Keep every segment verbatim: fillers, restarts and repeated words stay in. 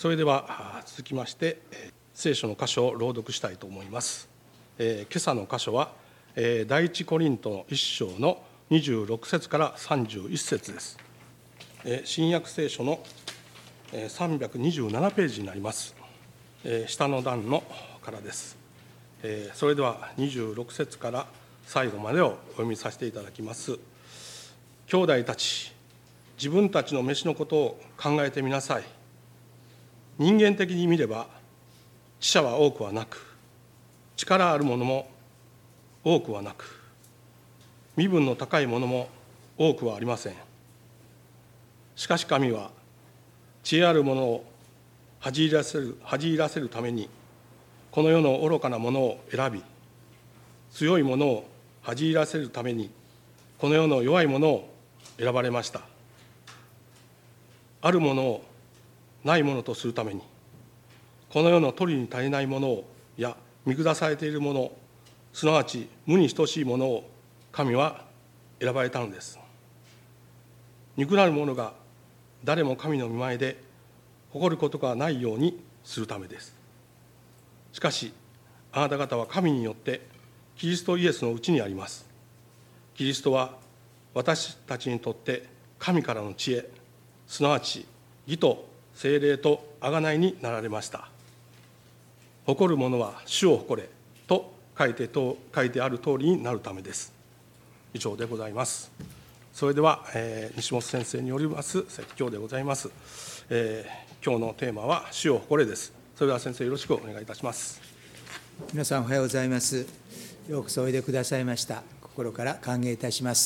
それでは続きまして聖書の箇所を朗読したいと思います。えー、今朝の箇所は、えー、第一コリントの一章のにじゅうろく節からさんじゅういち節です。えー、新約聖書のさんびゃくにじゅうななページになります。えー、下の段のからです。えー、それではにじゅうろく節から最後までをお読みさせていただきます。兄弟たち、自分たちの飯のことを考えてみなさい。人間的に見れば知者は多くはなく、力ある者も多くはなく、身分の高い者も多くはありません。しかし神は知恵ある者を恥じらせる、恥じらせるためにこの世の愚かなものを選び、強い者を恥じらせるためにこの世の弱い者を選ばれました。あるものをないものとするためにこの世の取りに足りないものをや見下されているもの、すなわち無に等しいものを神は選ばれたのです。憎なる者が誰も神の御前で誇ることがないようにするためです。しかしあなた方は神によってキリストイエスのうちにあります。キリストは私たちにとって神からの知恵、すなわち義と聖霊と贖いになられました。誇る者は主を誇れと書いてと書いてある通りになるためです。以上でございます。それでは、えー、西本先生によります説教でございます。えー、今日のテーマは主を誇れです。それでは先生よろしくお願いいたします。 皆さんおはようございます。ようこそおいでくださいました。心から歓迎いたします。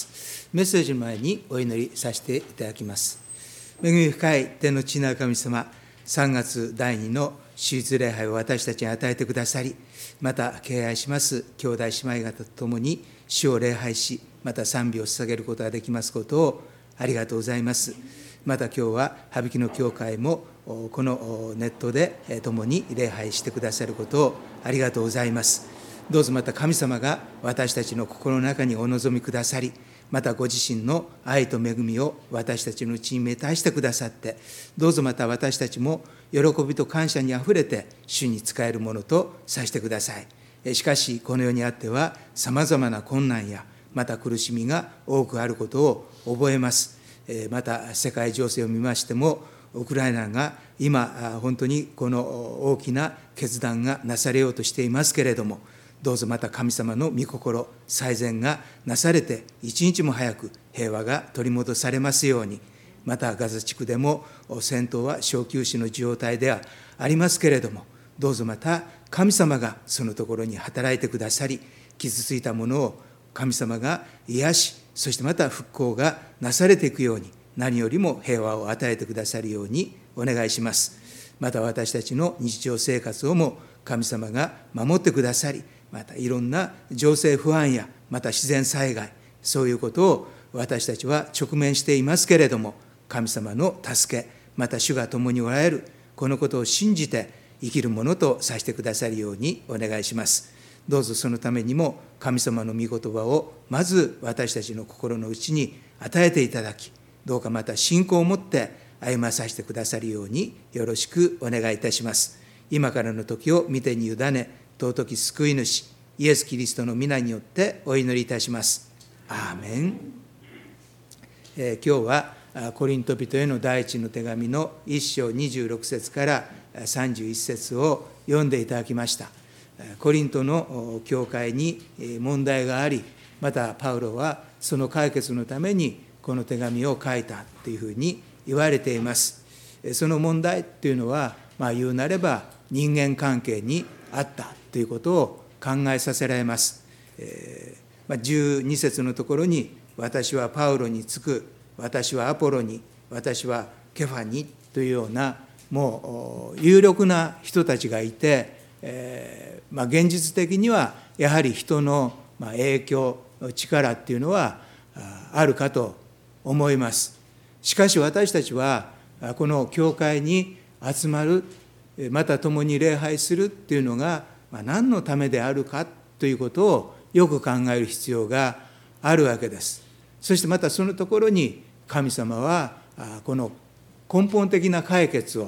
メッセージの前にお祈りさせていただきます。恵み深い天の父なる神様、さんがつだいにの手術礼拝を私たちに与えてくださり、また敬愛します兄弟姉妹方と共に主を礼拝し、また賛美を捧げることができますことをありがとうございます。また今日は羽曳野教会もこのネットで共に礼拝してくださることをありがとうございます。どうぞまた神様が私たちの心の中にお望みくださり、またご自身の愛と恵みを私たちのうちに満たしてくださって、どうぞまた私たちも喜びと感謝にあふれて主に仕えるものとさせてください。しかしこの世にあってはさまざまな困難やまた苦しみが多くあることを覚えます。また世界情勢を見ましても、ウクライナが今本当にこの大きな決断がなされようとしていますけれども、どうぞまた神様の御心、最善がなされて、一日も早く平和が取り戻されますように。またガザ地区でも戦闘は小休止の状態ではありますけれども、どうぞまた神様がそのところに働いてくださり、傷ついたものを神様が癒し、そしてまた復興がなされていくように、何よりも平和を与えてくださるようにお願いします。また私たちの日常生活をも神様が守ってくださり、またいろんな情勢不安やまた自然災害、そういうことを私たちは直面していますけれども、神様の助け、また主が共におられる、このことを信じて生きるものとさせてくださるようにお願いします。どうぞそのためにも神様の御言葉をまず私たちの心の内に与えていただき、どうかまた信仰を持って歩まさせてくださるようによろしくお願いいたします。今からの時を御手に委ね、尊き救い主イエス・キリストの皆によってお祈りいたします。アーメン。えー、今日はコリント人への第一の手紙のいっ章にじゅうろく節からさんじゅういち節を読んでいただきました。コリントの教会に問題があり、またパウロはその解決のためにこの手紙を書いたというふうに言われています。その問題というのは、まあ、言うなれば人間関係にあったということを考えさせられます。えーまあ、じゅうに節のところに、私はパウロにつく、私はアポロに、私はケファにというような、もう有力な人たちがいて、えーまあ、現実的にはやはり人の影響、力っていうのはあるかと思います。しかし私たちはこの教会に集まる、また共に礼拝するっていうのが何のためであるかということをよく考える必要があるわけです。そしてまたそのところに神様はこの根本的な解決を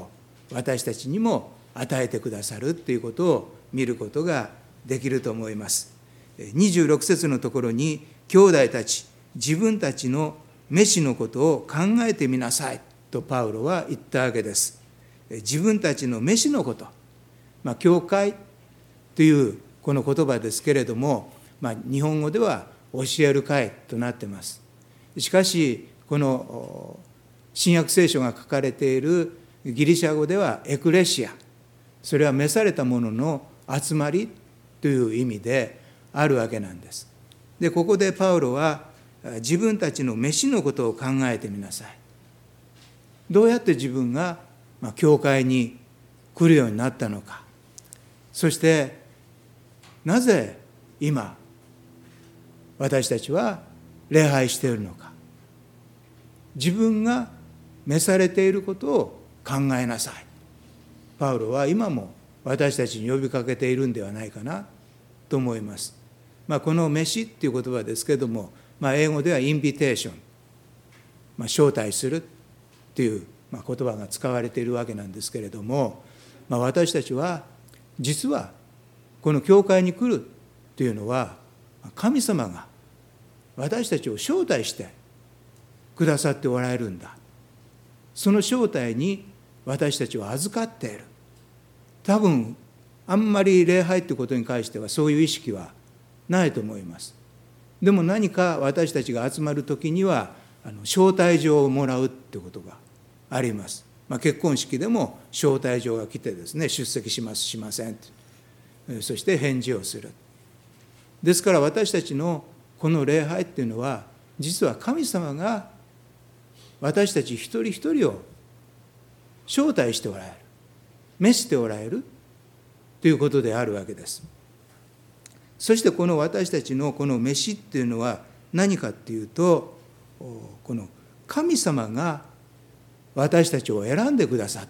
私たちにも与えてくださるということを見ることができると思います。にじゅうろく節のところに、兄弟たち、自分たちの飯のことを考えてみなさいとパウロは言ったわけです。自分たちの飯のこと、まあ、教会というこの言葉ですけれども、まあ、日本語では教える会となっています。しかし、この新約聖書が書かれているギリシャ語ではエクレシア、それは召された者の集まりという意味であるわけなんです。で、ここでパウロは自分たちの飯のことを考えてみなさい。どうやって自分が教会に来るようになったのか。そしてなぜ今私たちは礼拝しているのか。自分が召されていることを考えなさい。パウロは今も私たちに呼びかけているんではないかなと思います。まあ、この飯っていう言葉ですけれども、まあ、英語ではインビテーション、まあ、招待するっていう、まあ、言葉が使われているわけなんですけれども、まあ、私たちは実はこの教会に来るというのは神様が私たちを招待してくださっておられるんだ。その招待に私たちは預かっている。多分あんまり礼拝ということに関してはそういう意識はないと思います。でも何か私たちが集まるときにはあの招待状をもらうということがあります。まあ、結婚式でも招待状が来てですね、出席しますしませんと、そして返事をする。ですから私たちのこの礼拝っていうのは実は神様が私たち一人一人を招待しておられる、召しておられるということであるわけです。そしてこの私たちのこの召しっていうのは何かっていうと、この神様が私たちを選んでくださった。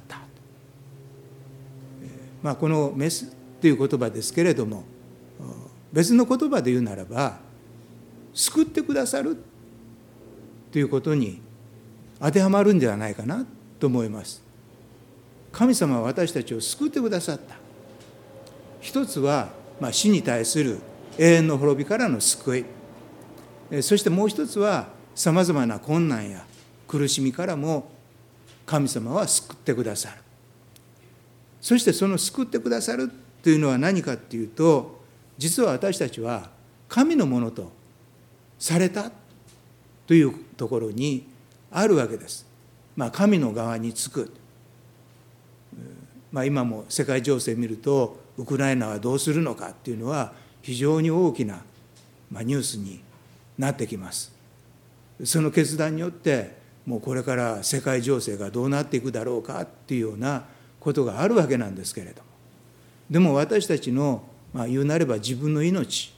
まあ、この召すっていう言葉ですけれども、別の言葉で言うならば救ってくださるということに当てはまるんではないかなと思います。神様は私たちを救ってくださった。一つは、まあ、死に対する永遠の滅びからの救い。そしてもう一つはさまざまな困難や苦しみからも神様は救ってくださる。そしてその救ってくださるというのは何かっていうと、実は私たちは神のものとされたというところにあるわけです。まあ、神の側につく。まあ、今も世界情勢を見るとウクライナはどうするのかっていうのは非常に大きな、まあ、ニュースになってきます。その決断によってもうこれから世界情勢がどうなっていくだろうかっていうようなことがあるわけなんですけれども、でも私たちの、まあ、言うなれば自分の命、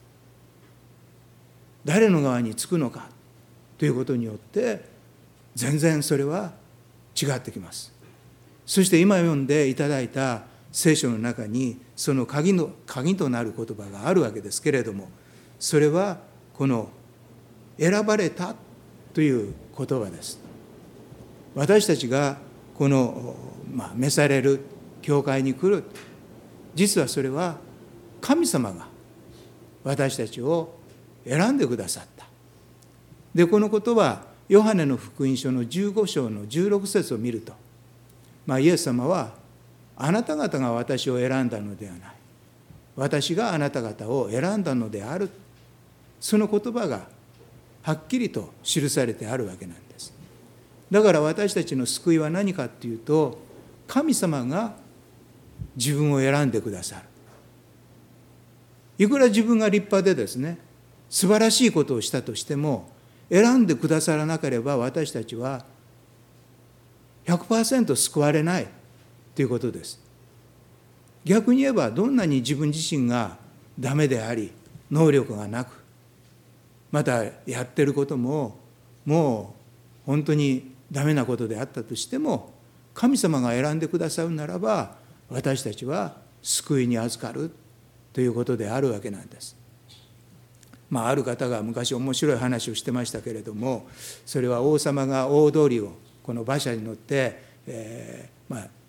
誰の側につくのかということによって全然それは違ってきます。そして今読んでいただいた聖書の中にその鍵の鍵となる言葉があるわけですけれども、それはこの選ばれたという言葉です。私たちがこの、まあ、召される教会に来る、実はそれは神様が私たちを選んでくださった。で、このことはヨハネの福音書のじゅうご章のじゅうろく節を見ると、まあ、イエス様はあなた方が私を選んだのではない、私があなた方を選んだのである、その言葉がはっきりと記されてあるわけなんです。だから私たちの救いは何かっていうと、神様が自分を選んでくださる。いくら自分が立派でですね、素晴らしいことをしたとしても、選んでくださらなければ私たちは ひゃくパーセント 救われないということです。逆に言えば、どんなに自分自身がダメであり能力がなく、またやってることももう本当にダメなことであったとしても、神様が選んでくださるならば私たちは救いに預かるということであるわけなんです。まあ、ある方が昔面白い話をしてましたけれども、それは王様が大通りをこの馬車に乗って、えーまあ、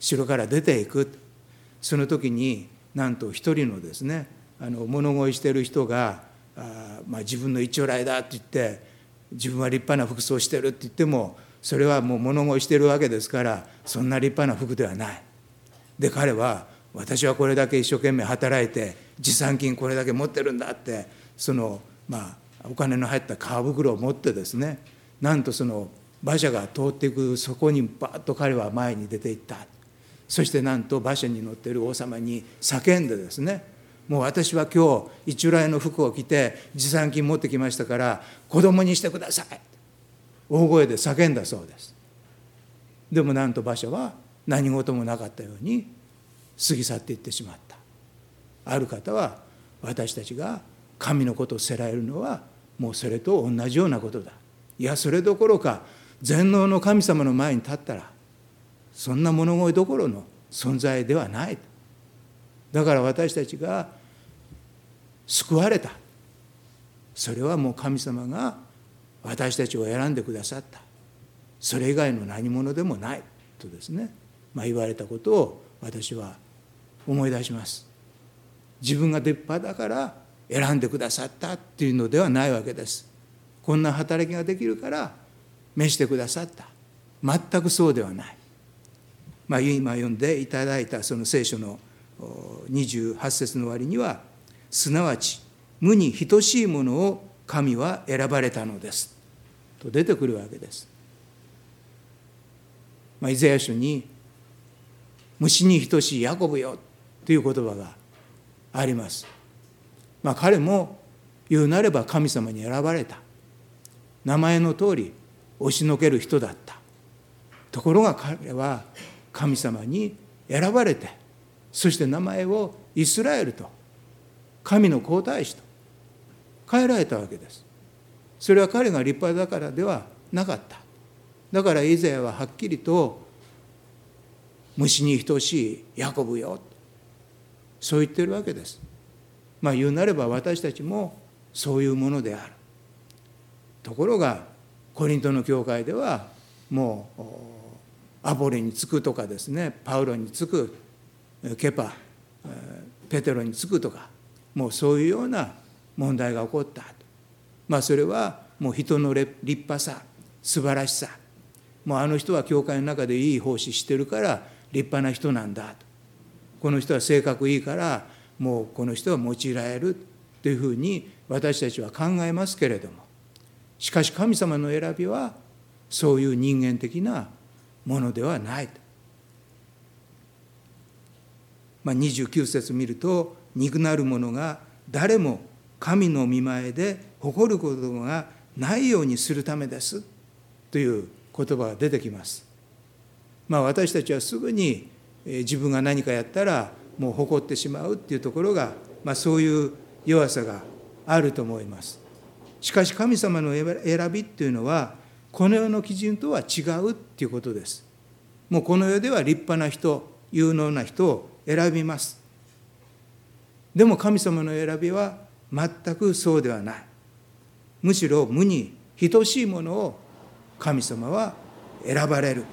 城から出ていく。その時になんと一人のですね、あの物乞いしている人があ、まあ、自分の一丁来だって言って自分は立派な服装をしてるって言っても、それはもう物乞いしてるわけですから、そんな立派な服ではない。で彼は私はこれだけ一生懸命働いて持参金これだけ持ってるんだって、そのまあお金の入った革袋を持ってですね、なんとその馬車が通っていくそこにバーッと彼は前に出ていった。そしてなんと馬車に乗っている王様に叫んでですね、もう私は今日一来の服を着て持参金持ってきましたから子供にしてください、大声で叫んだそうです。でもなんと馬車は何事もなかったように過ぎ去っていってしまった。ある方は、私たちが神のことをせられるのはもうそれと同じようなことだ、いやそれどころか全能の神様の前に立ったらそんな物乞いどころの存在ではない。だから私たちが救われた、それはもう神様が私たちを選んでくださった、それ以外の何者でもないとですね、まあ、言われたことを私は思い出します。自分が出っ歯だから選んでくださったっていうのではないわけです。こんな働きができるから召してくださった、全くそうではない。まあ、今読んでいただいたその聖書のにじゅうはち節の終わりには、すなわち無に等しいものを神は選ばれたのですと出てくるわけです。まあ、イザヤ書に虫に等しいヤコブよという言葉があります。まあ、彼も言うなれば神様に選ばれた、名前の通り押しのける人だった。ところが彼は神様に選ばれて、そして名前をイスラエルと神の皇太子と変えられたわけです。それは彼が立派だからではなかった。だからイザヤははっきりと虫に等しいヤコブよ、そう言ってるわけです。まあ言うなれば私たちもそういうものである。ところがコリントの教会ではもうアポレにつくとかですね、パウロにつく、ケパ、ペテロにつくとか、もうそういうような問題が起こった。まあそれはもう人の立派さ、素晴らしさ、もうあの人は教会の中でいい奉仕してるから立派な人なんだと、この人は性格いいからもうこの人は用いられるというふうに私たちは考えますけれども、しかし神様の選びはそういう人間的なものではないと。まあ、にじゅうきゅう節見ると、肉なる者が誰も神の御前で誇ることがないようにするためですという言葉が出てきます。まあ、私たちはすぐに自分が何かやったらもう誇ってしまうっていうところが、まあ、そういう弱さがあると思います。しかし神様の選びっていうのはこの世の基準とは違うっていうことです。もうこの世では立派な人、有能な人を選びます。でも神様の選びは全くそうではない。むしろ無に等しいものを神様は選ばれる。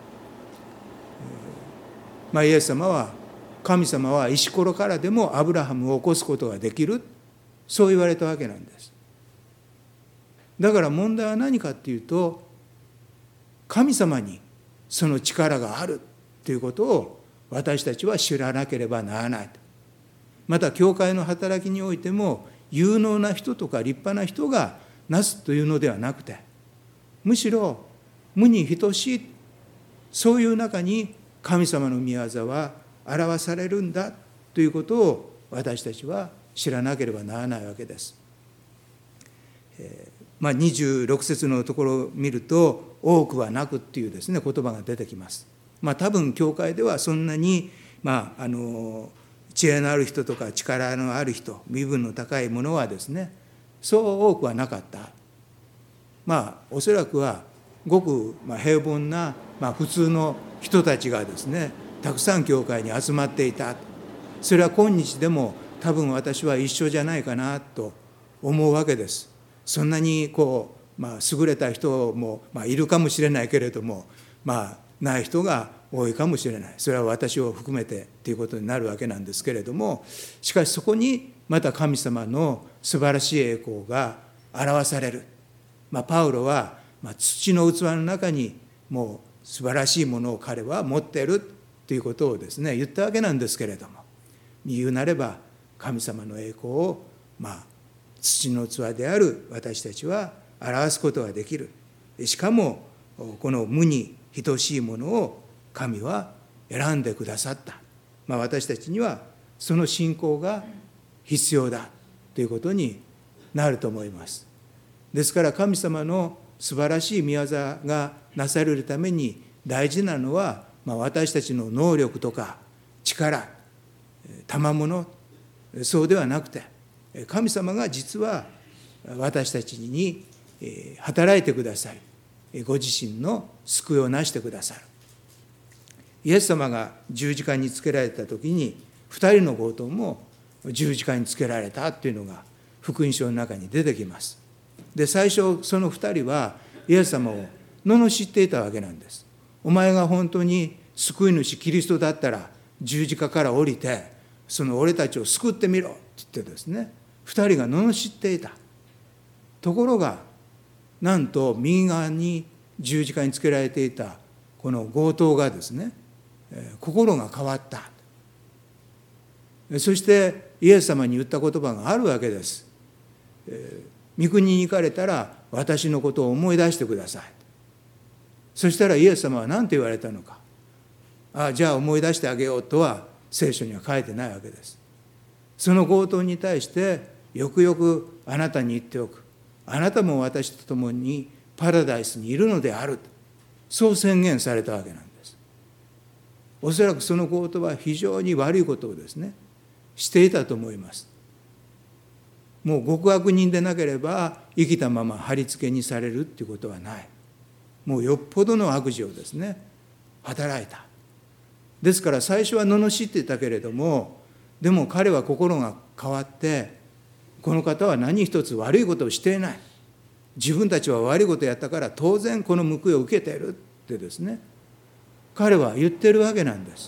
まあ、イエス様は神様は石ころからでもアブラハムを起こすことができる、そう言われたわけなんです。だから問題は何かっていうと、神様にその力があるということを私たちは知らなければならない。また教会の働きにおいても有能な人とか立派な人がなすというのではなくて、むしろ無に等しい、そういう中に神様の御業は表されるんだということを私たちは知らなければならないわけです。えーまあ、にじゅうろく節のところを見ると、多くはなくっていうですね言葉が出てきます。まあ、多分教会ではそんなに、まあ、あの知恵のある人とか力のある人、身分の高いものはですねそう多くはなかった。まあおそらくはごく平凡な、まあ、普通の人たちがですねたくさん教会に集まっていた。それは今日でも多分私は一緒じゃないかなと思うわけです。そんなにこう、まあ、優れた人も、まあ、いるかもしれないけれども、まあ、ない人が多いかもしれない。それは私を含めてということになるわけなんですけれども、しかしそこにまた神様の素晴らしい栄光が表される。まあ、パウロは、まあ、土の器の中にもう素晴らしいものを彼は持っているということをですね言ったわけなんですけれども、言うなれば神様の栄光を、まあ、土の器である私たちは表すことができる。しかもこの無に等しいものを神は選んでくださった。まあ、私たちにはその信仰が必要だということになると思います。ですから神様の素晴らしい御業がなされるために大事なのは、まあ、私たちの能力とか力、賜物、そうではなくて、神様が実は私たちに働いてくださり、ご自身の救いをなしてくださる。イエス様が十字架につけられた時に、二人の強盗も十字架につけられたというのが福音書の中に出てきます。で、最初その二人はイエス様を罵っていたわけなんです。お前が本当に救い主キリストだったら十字架から降りてその俺たちを救ってみろって言ってですね、二人が罵っていた。ところがなんと右側に十字架につけられていたこの強盗がですね、心が変わった。そしてイエス様に言った言葉があるわけです。御国に行かれたら私のことを思い出してください。そしたらイエス様は何て言われたのか。ああ、じゃあ思い出してあげようとは聖書には書いてないわけです。その強盗に対してよくよくあなたに言っておく。あなたも私と共にパラダイスにいるのである。そう宣言されたわけなんです。おそらくその強盗は非常に悪いことをですね、していたと思います。もう極悪人でなければ生きたまま貼り付けにされるっていうことはない。もうよっぽどの悪事をですね、働いた。ですから最初は罵っていたけれども、でも彼は心が変わって、この方は何一つ悪いことをしていない。自分たちは悪いことをやったから当然この報いを受けているってですね、彼は言ってるわけなんです。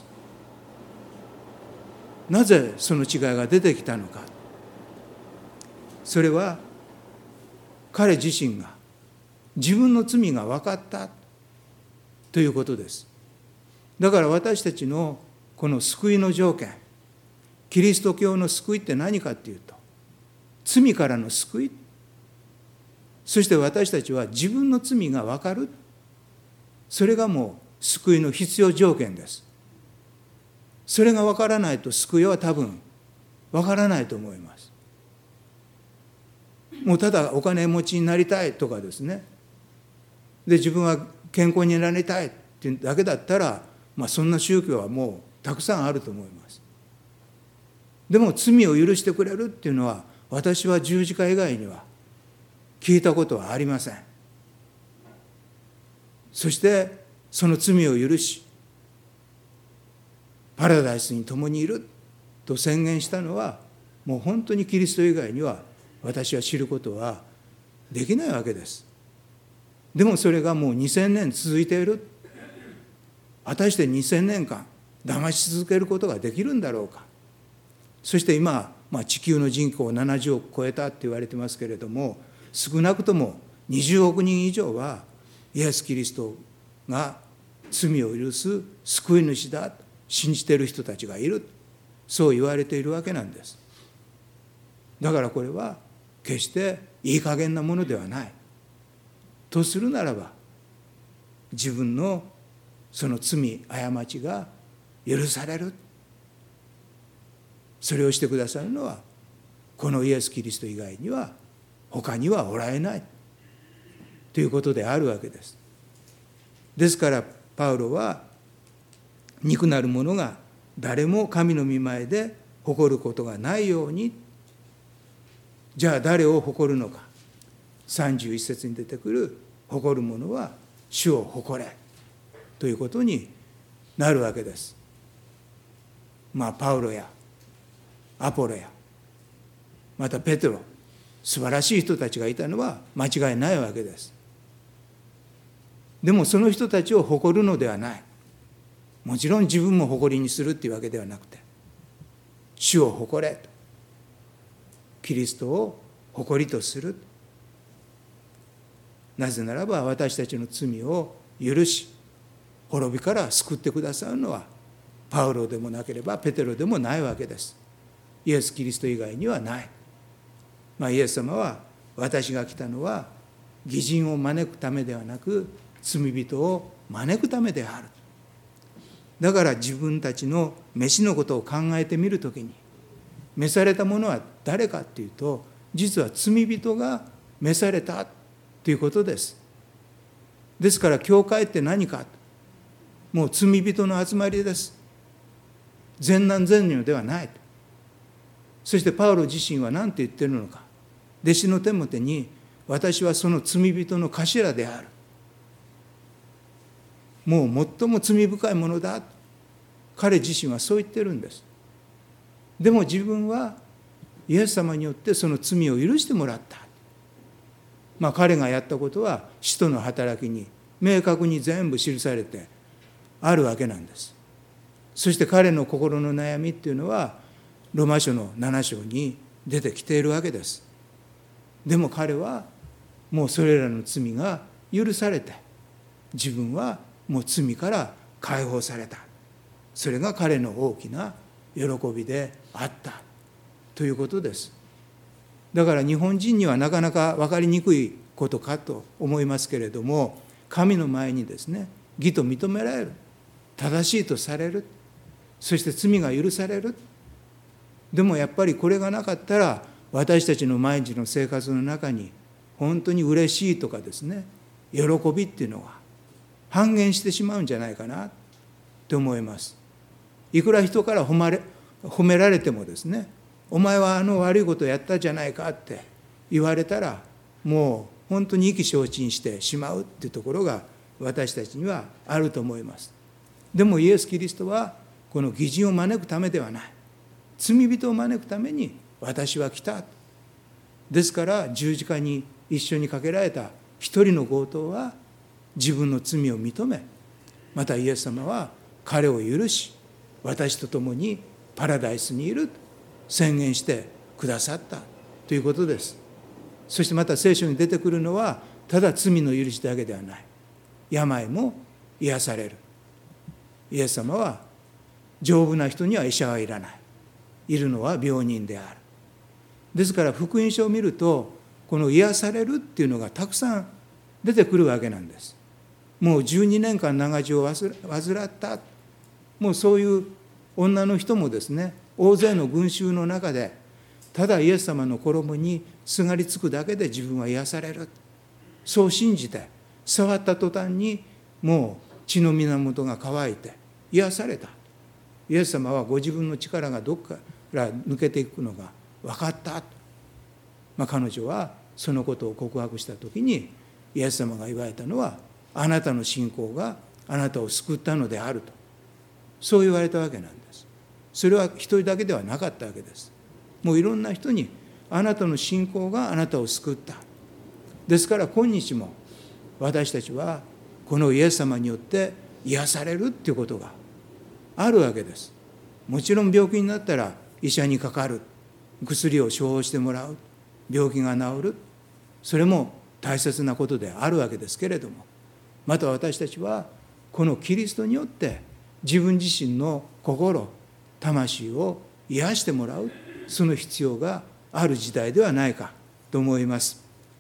なぜその違いが出てきたのか。それは彼自身が自分の罪が分かったということです。だから私たちのこの救いの条件、キリスト教の救いって何かっていうと、罪からの救い、そして私たちは自分の罪が分かる、それがもう救いの必要条件です。それが分からないと救いは多分分からないと思います。もうただお金持ちになりたいとかですね、で自分は健康になりたいっていうだけだったら、まあ、そんな宗教はもうたくさんあると思います。でも罪を許してくれるっていうのは、私は十字架以外には聞いたことはありません。そしてその罪を許し、パラダイスに共にいると宣言したのは、もう本当にキリスト以外には私は知ることはできないわけです。でもそれがもうにせんねん続いている。果たしてにせんねんかん騙し続けることができるんだろうか。そして今、まあ、地球の人口ななじゅうおく超えたって言われてますけれども、少なくともにじゅうおくにん以上はイエス・キリストが罪を許す救い主だと信じている人たちがいる、そう言われているわけなんです。だからこれは決していい加減なものではない。とするならば、自分のその罪、過ちが許される。それをしてくださるのは、このイエス・キリスト以外には他にはおられないということであるわけです。ですからパウロは、肉なる者が誰も神の御前で誇ることがないように、じゃあ誰を誇るのか。さんじゅういっ節に出てくる誇る者は主を誇れということになるわけです。まあパウロやアポロやまたペテロ、素晴らしい人たちがいたのは間違いないわけです。でもその人たちを誇るのではない。 もちろん自分も誇りにするっていうわけではなくて、主を誇れと、キリストを誇りとする。なぜならば私たちの罪を許し、滅びから救ってくださるのはパウロでもなければペテロでもないわけです。イエス・キリスト以外にはない。まあ、イエス様は、私が来たのは義人を招くためではなく罪人を招くためである。だから自分たちの召しのことを考えてみるときに、召された者は誰かというと、実は罪人が召されたということです。ですから教会って何か、もう罪人の集まりです。善男善女ではない。そしてパウロ自身は何て言っているのか。弟子のテモテに、私はその罪人の頭である。もう最も罪深いものだ。彼自身はそう言ってるんです。でも自分はイエス様によってその罪を許してもらった。まあ彼がやったことは使徒の働きに明確に全部記されてあるわけなんです。そして彼の心の悩みっていうのはローマ書のなな章に出てきているわけです。でも彼はもうそれらの罪が許されて、自分はもう罪から解放された。それが彼の大きな喜びであったということです。だから日本人にはなかなか分かりにくいことかと思いますけれども、神の前にですね、義と認められる、正しいとされる、そして罪が許される。でもやっぱりこれがなかったら、私たちの毎日の生活の中に本当に嬉しいとかですね、喜びっていうのは半減してしまうんじゃないかなと思います。いくら人から褒まれ、褒められてもですね、お前はあの悪いことをやったじゃないかって言われたら、もう本当に意気消沈してしまうっていうところが私たちにはあると思います。でもイエス・キリストはこの義人を招くためではない、罪人を招くために私は来た。ですから十字架に一緒にかけられた一人の強盗は自分の罪を認め、またイエス様は彼を許し、私と共にパラダイスにいると宣言してくださったということです。そしてまた聖書に出てくるのは、ただ罪の許しだけではない、病も癒される。イエス様は丈夫な人には医者はいらない、いるのは病人である。ですから福音書を見ると、この癒されるっていうのがたくさん出てくるわけなんです。もうじゅうにねんかん長寿を患った、もうそういう女の人もですね、大勢の群衆の中でただイエス様の衣にすがりつくだけで自分は癒される、そう信じて触った途端にもう血の源が乾いて癒された。イエス様はご自分の力がどっから抜けていくのが分かった。まあ、彼女はそのことを告白したときに、イエス様が言われたのは、あなたの信仰があなたを救ったのであると、そう言われたわけなんです。それは一人だけではなかったわけです。もういろんな人に、あなたの信仰があなたを救った。ですから今日も私たちはこのイエス様によって癒されるっていうことがあるわけです。もちろん病気になったら医者にかかる、薬を処方してもらう、病気が治る、それも大切なことであるわけですけれども、また私たちはこのキリストによって自分自身の心、魂を癒してもらう、その必要がある時代ではないかと思います。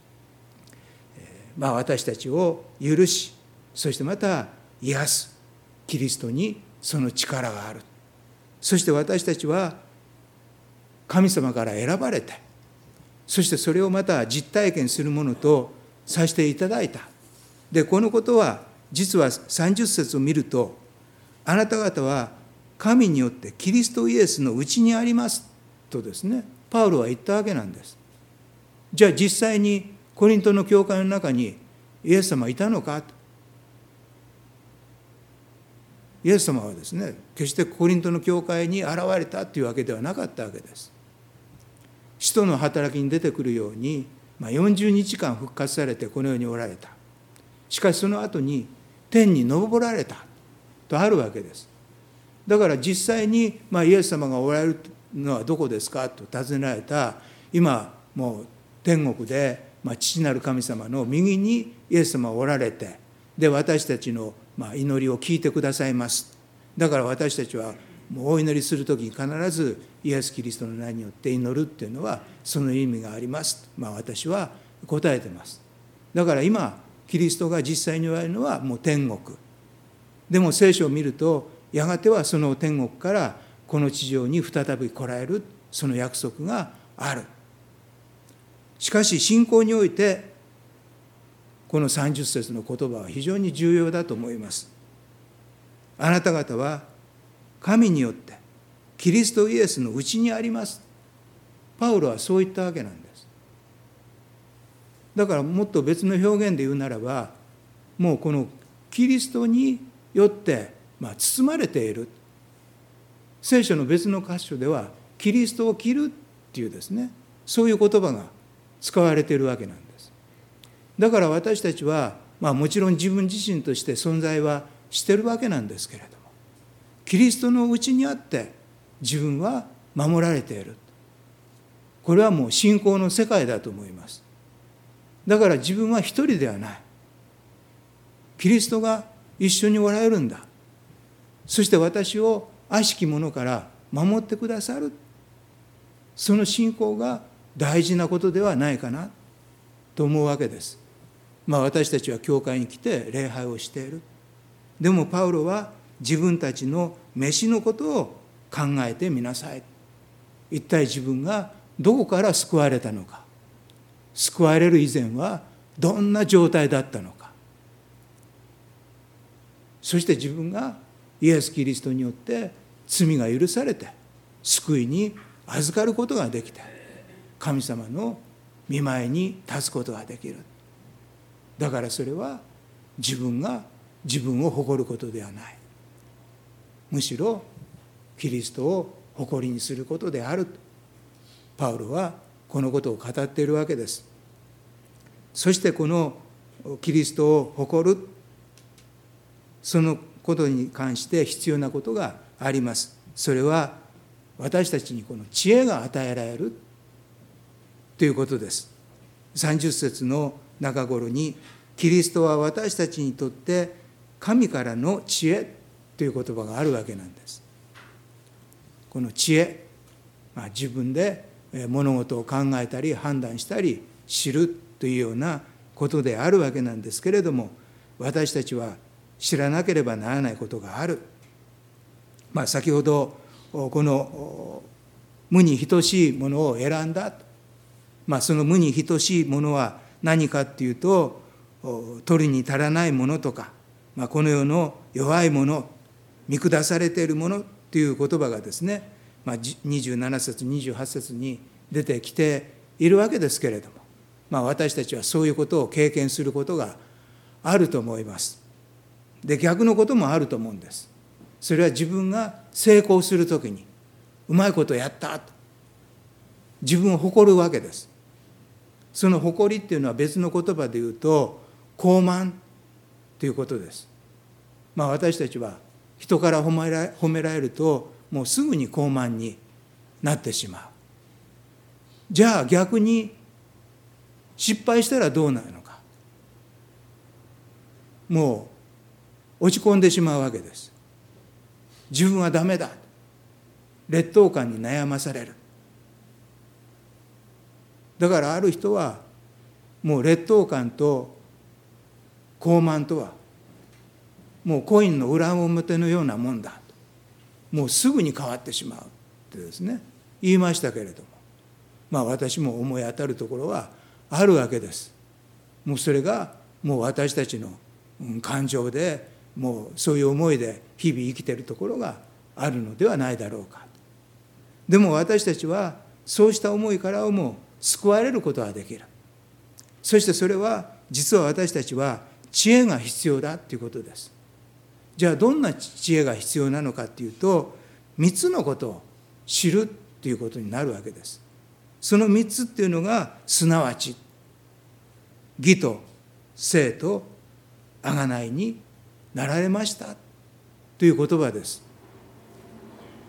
まあ、私たちを許し、そしてまた癒すキリストにその力がある。そして私たちは神様から選ばれて、そしてそれをまた実体験するものとさせていただいた。で、このことは実はさんじゅっ節を見ると、あなた方は神によってキリストイエスのうちにありますとですね、パウロは言ったわけなんです。じゃあ実際にコリントの教会の中にイエス様いたのかと。イエス様はですね、決してコリントの教会に現れたというわけではなかったわけです。使徒の働きに出てくるように、まあ、よんじゅうにちかん復活されてこの世におられた。しかしその後に天に昇られたとあるわけです。 だから実際に、まあ、イエス様がおられるのはどこですかと尋ねられた、今もう天国で、まあ、父なる神様の右にイエス様がおられて、で私たちのまあ祈りを聞いてくださいます。だから私たちはもうお祈りするときに必ずイエス・キリストの名によって祈るっていうのはその意味があります。まあ私は答えてます。だから今キリストが実際におられるのはもう天国。でも聖書を見るとやがてはその天国からこの地上に再び来られる、その約束がある。しかし信仰においてこのさんじゅっ節の言葉は非常に重要だと思います。あなた方は神によってキリストイエスのうちにあります。パウロはそう言ったわけなんです。だからもっと別の表現で言うならば、もうこのキリストによってまあ包まれている。聖書の別の箇所ではキリストを着るっていうですね、そういう言葉が使われているわけなんです。だから私たちは、まあ、もちろん自分自身として存在はしているわけなんですけれども、キリストのうちにあって自分は守られている。これはもう信仰の世界だと思います。だから自分は一人ではない。キリストが一緒におられるんだ。そして私を悪しき者から守ってくださる。その信仰が大事なことではないかなと思うわけです。まあ私たちは教会に来て礼拝をしている。でもパウロは自分たちの飯のことを考えてみなさい。一体自分がどこから救われたのか。救われる以前はどんな状態だったのか。そして自分がイエス・キリストによって罪が許されて救いに預かることができて、神様の御前に立つことができる。だからそれは自分が自分を誇ることではない。むしろキリストを誇りにすることである。パウロはこのことを語っているわけです。そしてこのキリストを誇る、そのことに関して必要なことがあります。それは私たちにこの知恵が与えられるということです。さんじゅっ節の中頃に、キリストは私たちにとって神からの知恵という言葉があるわけなんです。この知恵、まあ、自分で物事を考えたり判断したり知るというようなことであるわけなんですけれども、私たちは知らなければならないことがある。まあ、先ほどこの無に等しいものを選んだ。まあ、その無に等しいものは何かっていうと、取るに足らないものとか、まあ、この世の弱いもの、見下されているものという言葉がですね、まあ、にじゅうなな節にじゅうはち節に出てきているわけですけれども、まあ、私たちはそういうことを経験することがあると思います。で、逆のこともあると思うんです。それは自分が成功するときにうまいことやったと自分を誇るわけです。その誇りっていうのは別の言葉で言うと高慢ということです。まあ私たちは人から褒めら褒められるともうすぐに高慢になってしまう。じゃあ逆に失敗したらどうなるのか。もう落ち込んでしまうわけです。自分はダメだ。劣等感に悩まされる。だからある人はもう劣等感と高慢とはもうコインの裏表のようなもんだと、もうすぐに変わってしまうってですね言いましたけれども、まあ私も思い当たるところはあるわけです。もうそれがもう私たちの感情でもうそういう思いで日々生きているところがあるのではないだろうか。でも私たちはそうした思いからも救われることができる。そしてそれは実は私たちは知恵が必要だということです。じゃあどんな知恵が必要なのかというと、みっつのことを知るということになるわけです。そのみっつっていうのがすなわち義と聖と贖いになられましたという言葉です。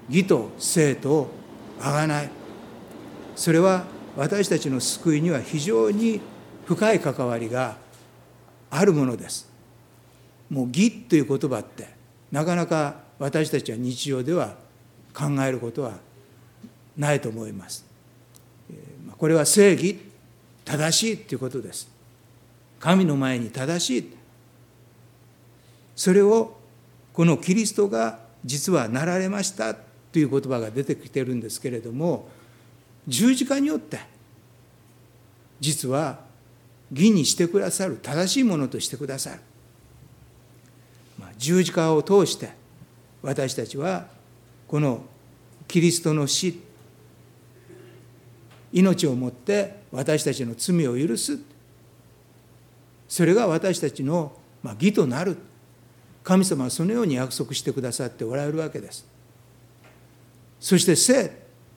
義と聖と贖い、それは私たちの救いには非常に深い関わりがあるものです。もう義という言葉ってなかなか私たちは日常では考えることはないと思います。これは正義、正しいということです。神の前に正しい。それをこのキリストが実はなられましたという言葉が出てきているんですけれども、十字架によって実は義にしてくださる、正しいものとしてくださる。十字架を通して私たちはこのキリストの死、命をもって私たちの罪を許す、それが私たちの義となる。神様はそのように約束してくださっておられるわけです。そして聖、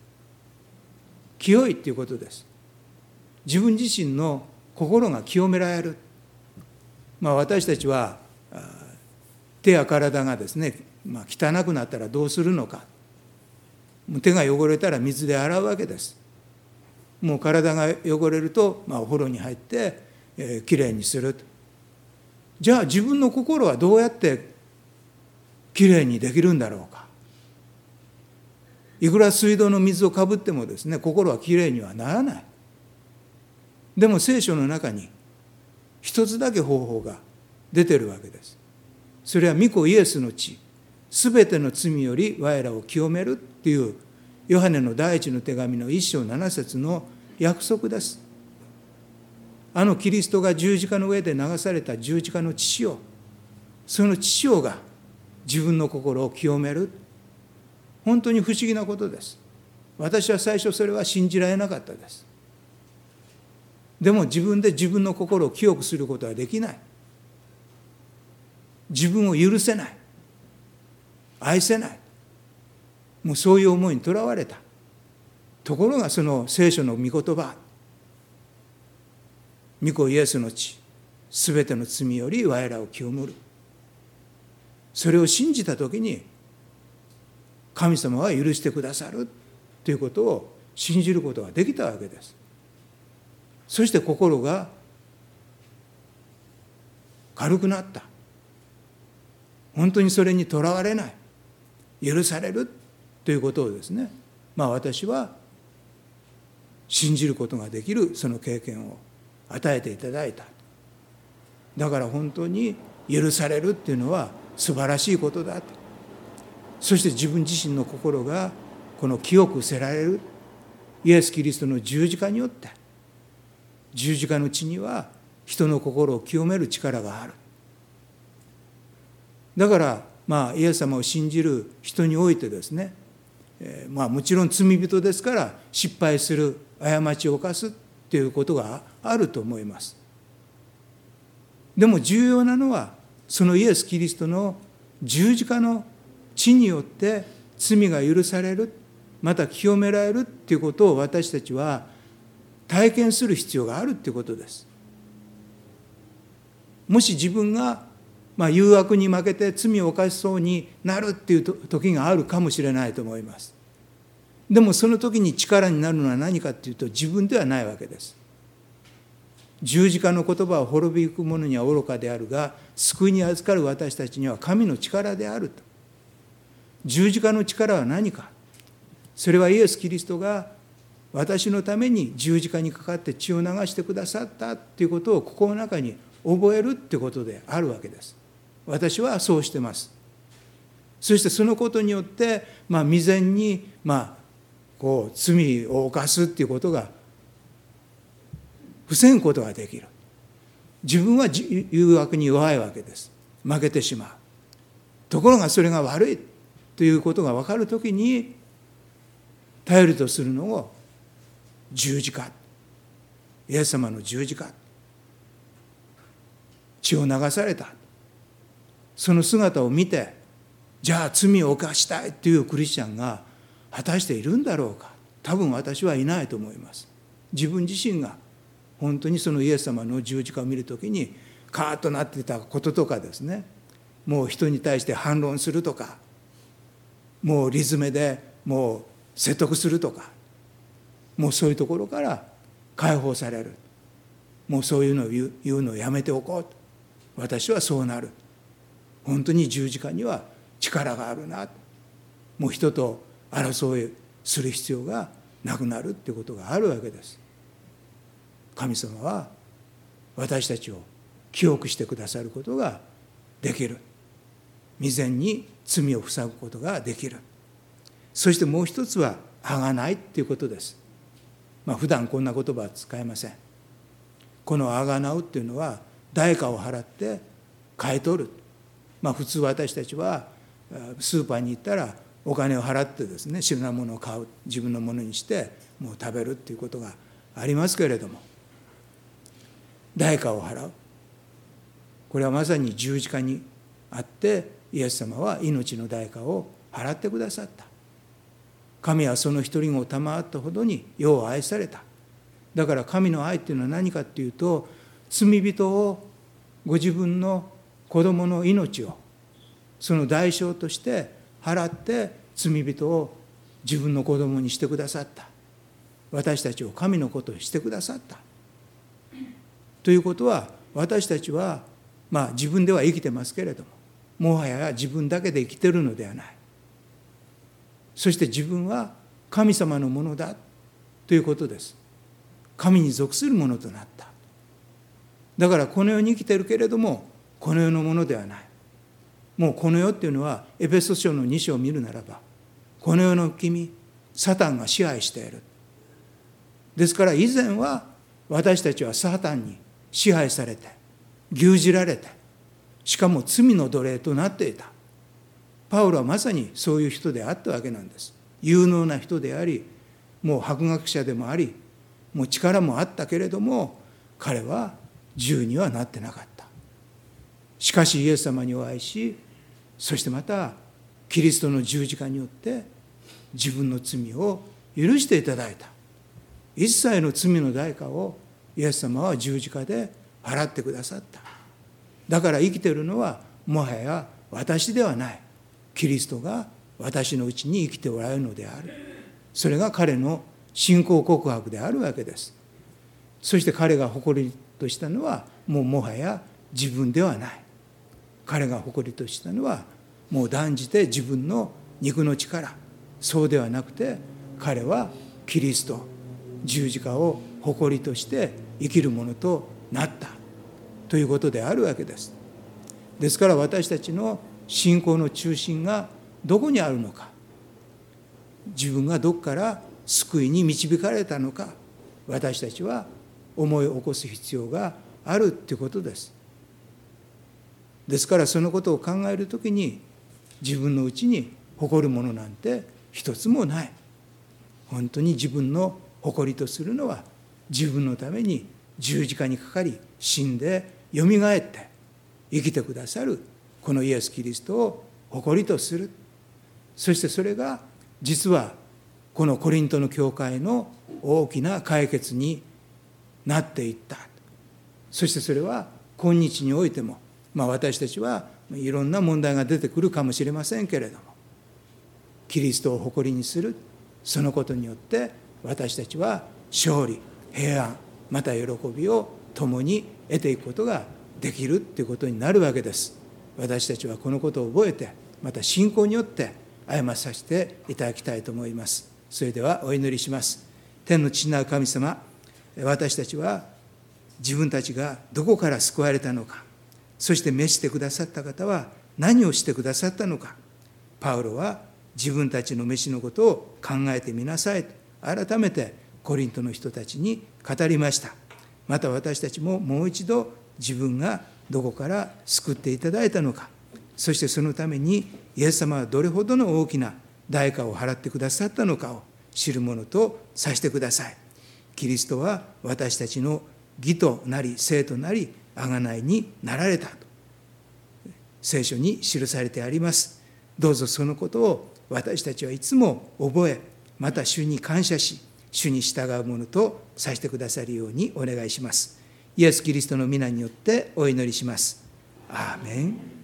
清いということです。自分自身の心が清められる。まあ、私たちは手や体がですね、まあ、汚くなったらどうするのか。手が汚れたら水で洗うわけです。もう体が汚れると、まあ、お風呂に入って、えー、きれいにすると。じゃあ自分の心はどうやってきれいにできるんだろうか。いくら水道の水をかぶってもですね、心はきれいにはならない。でも聖書の中に一つだけ方法が出てるわけです。それは御子イエスの血、すべての罪より我らを清めるっていうヨハネの第一の手紙の一章七節の約束です。あのキリストが十字架の上で流された十字架の血潮、その血潮が自分の心を清める。本当に不思議なことです。私は最初それは信じられなかったです。でも自分で自分の心を清くすることはできない。自分を許せない。愛せない。もうそういう思いにとらわれた。ところがその聖書の御言葉、御子イエスの血、すべての罪より我らを清むる。それを信じたときに、神様は許してくださるということを信じることができたわけです。そして心が軽くなった。本当にそれにとらわれない。許されるということをですね、まあ私は信じることができるその経験を与えていただいた。だから本当に許されるっていうのは素晴らしいことだと。そして自分自身の心がこの清くせられる。イエス・キリストの十字架によって、十字架の血には人の心を清める力がある。だからまあイエス様を信じる人においてですね、えー、まあもちろん罪人ですから失敗する、過ちを犯すということがあると思います。でも重要なのはそのイエス・キリストの十字架の血によって罪が許される、また清められるということを私たちは体験する必要があるということです。もし自分がまあ誘惑に負けて罪を犯しそうになるっていう時があるかもしれないと思います。でもその時に力になるのは何かというと自分ではないわけです。十字架の言葉を滅びゆく者には愚かであるが、救いに預かる私たちには神の力であると。十字架の力は何か。それはイエス・キリストが私のために十字架にかかって血を流してくださったということを心の中に覚えるということであるわけです。私はそうしてます。そしてそのことによって、まあ、未然に、まあ、こう罪を犯すということが防ぐことができる。自分は誘惑に弱いわけです。負けてしまう。ところがそれが悪いということが分かるときに頼りとするのを十字架、イエス様の十字架、血を流された、その姿を見て、じゃあ罪を犯したいというクリスチャンが果たしているんだろうか。多分私はいないと思います。自分自身が本当にそのイエス様の十字架を見るときにカーッとなっていたこととかですね、もう人に対して反論するとか、 もうリズムでもう説得するとか、もうそういうところから解放される。もうそういうのを言う、言うのをやめておこうと。私はそうなる。本当に十字架には力があるな。もう人と争いする必要がなくなるっていうことがあるわけです。神様は私たちを清くしてくださることができる。未然に罪を塞ぐことができる。そしてもう一つは贖いっていうことです。まあ普段こんな言葉は使えません。この贖うっていうのは代価を払って買い取る。まあ普通私たちはスーパーに行ったらお金を払ってですね、白なものを買う、自分のものにしてもう食べるっていうことがありますけれども、代価を払う。これはまさに十字架にあってイエス様は命の代価を払ってくださった。神はその一人子を賜ったほどに世を愛された。だから神の愛っていうのは何かっていうと、罪人をご自分の子供の命をその代償として払って罪人を自分の子供にしてくださった。私たちを神の子としてくださった。ということは、私たちはまあ自分では生きてますけれども、もはや自分だけで生きているのではない。そして自分は神様のものだということです。神に属するものとなった。だからこの世に生きているけれども、この世のものではない。もうこの世っていうのは、エペソ書のに章を見るならば、この世の君、サタンが支配している。ですから以前は私たちはサタンに支配されて、牛耳られて、しかも罪の奴隷となっていた。パウロはまさにそういう人であったわけなんです。有能な人であり、もう博学者でもあり、もう力もあったけれども、彼は銃にはなってなかった。しかしイエス様にお会いし、そしてまたキリストの十字架によって自分の罪を許していただいた。一切の罪の代価をイエス様は十字架で払ってくださった。だから生きているのはもはや私ではない。キリストが私のうちに生きておられるのである。それが彼の信仰告白であるわけです。そして彼が誇りとしたのはもうもはや自分ではない。彼が誇りとしたのはもう断じて自分の肉の力、そうではなくて彼はキリスト、十字架を誇りとして生きるものとなったということであるわけです。ですから私たちの信仰の中心がどこにあるのか、自分がどこから救いに導かれたのか、私たちは思い起こす必要があるということです。ですからそのことを考えるときに、自分のうちに誇るものなんて一つもない。本当に自分の誇りとするのは、自分のために十字架にかかり死んでよみがえって生きてくださるこのイエス・キリストを誇りとする。そしてそれが実はこのコリントの教会の大きな解決になっていった。そしてそれは今日においても、まあ私たちはいろんな問題が出てくるかもしれませんけれども、キリストを誇りにする、そのことによって私たちは勝利、平安、また喜びを共に得ていくことができるということになるわけです。私たちはこのことを覚えて、また信仰によって歩まさせていただきたいと思います。それではお祈りします。天の父なる神様、私たちは自分たちがどこから救われたのか、そして召してくださった方は何をしてくださったのか、パウロは自分たちの召しのことを考えてみなさいと改めてコリントの人たちに語りました。また私たちももう一度自分がどこから救っていただいたのか、そしてそのためにイエス様はどれほどの大きな代価を払ってくださったのかを知るものとさせてください。キリストは私たちの義となり聖となり贖いになられたと聖書に記されてあります。どうぞそのことを私たちはいつも覚え、また主に感謝し、主に従うものとさせてくださるようにお願いします。イエス・キリストの皆によってお祈りします。アーメン。